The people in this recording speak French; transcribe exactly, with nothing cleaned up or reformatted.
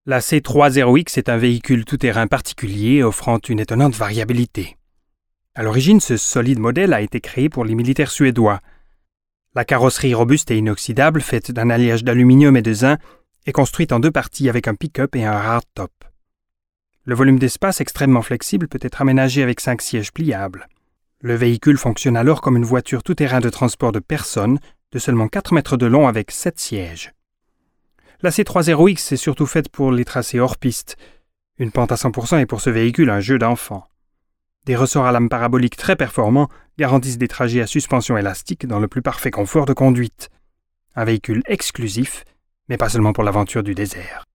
La C trois zéro X est un véhicule tout-terrain particulier offrant une étonnante variabilité. À l'origine, ce solide modèle a été créé pour les militaires suédois. La carrosserie robuste et inoxydable, faite d'un alliage d'aluminium et de zinc, est construite en deux parties avec un pick-up et un hardtop. Le volume d'espace extrêmement flexible peut être aménagé avec cinq sièges pliables. Le véhicule fonctionne alors comme une voiture tout-terrain de transport de personnes de seulement quatre mètres de long avec sept sièges. La C trois zéro X est surtout faite pour les tracés hors piste. Une pente à cent pour cent est pour ce véhicule un jeu d'enfant. Des ressorts à lame parabolique très performants garantissent des trajets à suspension élastique dans le plus parfait confort de conduite. Un véhicule exclusif, mais pas seulement pour l'aventure du désert.